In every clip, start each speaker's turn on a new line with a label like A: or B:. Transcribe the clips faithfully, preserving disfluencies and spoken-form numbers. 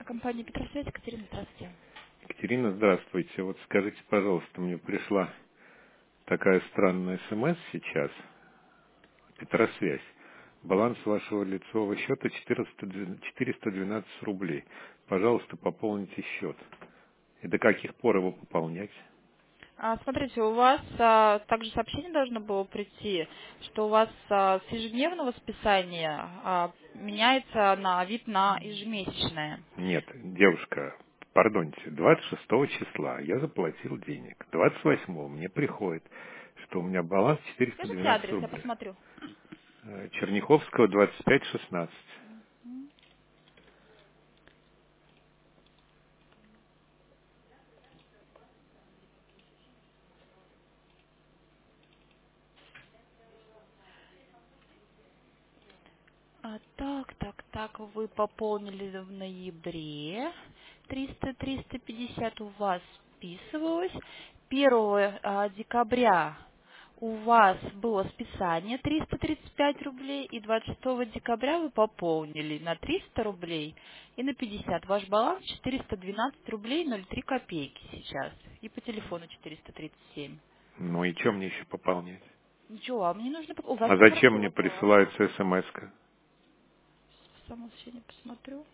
A: Компания Петросвязь, Екатерина, здравствуйте.
B: Екатерина, здравствуйте. Вот скажите, пожалуйста, мне пришла такая странная смс сейчас, Петросвязь. Баланс вашего лицевого счета четыреста двенадцать рублей. Пожалуйста, пополните счет. И до каких пор его пополнять?
A: А, смотрите, у вас а, также сообщение должно было прийти, что у вас а, с ежедневного списания а, меняется на вид на ежемесячное.
B: Нет, девушка, пардоньте, двадцать шестого числа я заплатил денег. двадцать восьмого мне приходит, что у меня баланс четыреста
A: Скажите
B: двенадцать
A: адрес, я
B: рублей.
A: посмотрю.
B: Э, Черняховского, двадцать пять шестнадцать.
A: А, так, так, так, вы пополнили в ноябре. триста триста пятьдесят у вас списывалось. первого а, декабря у вас было списание триста тридцать пять рублей, и двадцать шестого декабря вы пополнили на триста рублей и на пятьдесят. Ваш баланс четыреста двенадцать рублей ноль три копейки сейчас. И по телефону четыреста тридцать семь.
B: Ну и что мне еще пополнять?
A: Ничего, вам не нужно... поп- У вас
B: А
A: все
B: зачем
A: хорошо
B: мне
A: было.
B: присылается смс-ка?
A: Само сообщение посмотрю.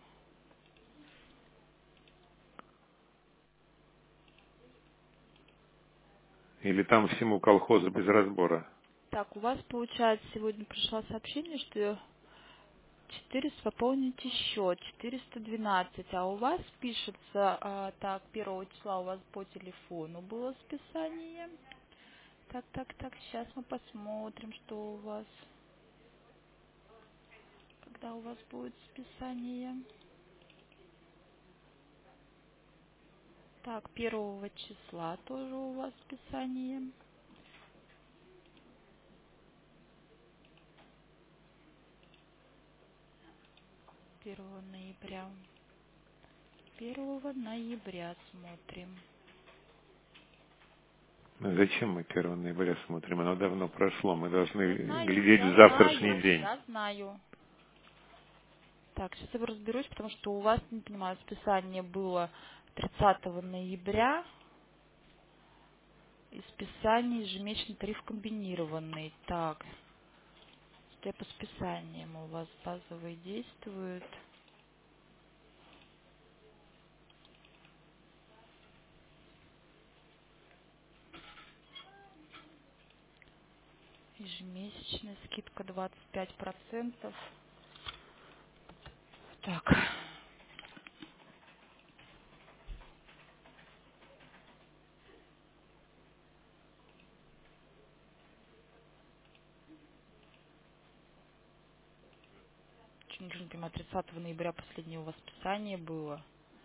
B: Или там всему колхозу без разбора?
A: Так, у вас, получается, сегодня пришло сообщение, что четыреста пополните счет, четыреста двенадцать, а у вас пишется, а, так, первого числа у вас по телефону было списание. Так, так, так, сейчас мы посмотрим, что у вас, когда у вас будет списание. Так, первого числа тоже у вас списание, первого ноября. первого ноября смотрим.
B: Зачем мы первого ноября смотрим? Оно давно прошло. Мы должны
A: Я знаю,
B: глядеть
A: я
B: в завтрашний
A: знаю,
B: день.
A: я знаю. Так, сейчас я разберусь, потому что у вас, не понимаю, списание было тридцатого ноября, и списание ежемесячный тариф комбинированный. Так, что по списаниям у вас базовые действуют. Ежемесячная скидка двадцать пять процентов. Так, что ничего не понимаю, тридцатого ноября последнее у вас списание было.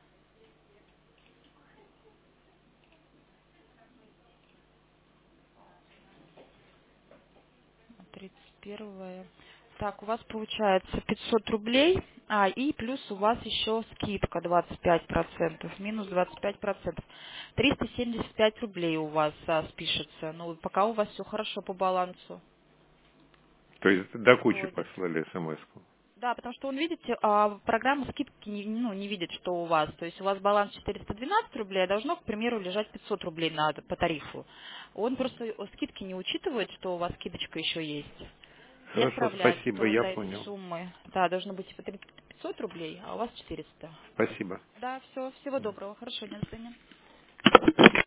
A: тридцать первое. Так, у вас получается пятьсот рублей, а, и плюс у вас еще скидка двадцать пять процентов, минус двадцать пять процентов. триста семьдесят пять рублей у вас а, спишется. Ну, пока у вас все хорошо по балансу.
B: То есть до кучи
A: Вроде.
B: послали смс-ку.
A: Да, потому что он, видите, а, программа скидки не, ну, не видит, что у вас. То есть у вас баланс четыреста двенадцать рублей, а должно, к примеру, лежать пятьсот рублей на, по тарифу. Он просто о, скидки не учитывает, что у вас скидочка еще есть. И
B: Хорошо,
A: отправляет
B: спасибо,
A: до,
B: я
A: до этой
B: понял.
A: суммы. Да, должно быть типа пятьсот рублей, а у вас четыреста.
B: Спасибо.
A: Да, все, всего доброго. Хорошо, до свидания.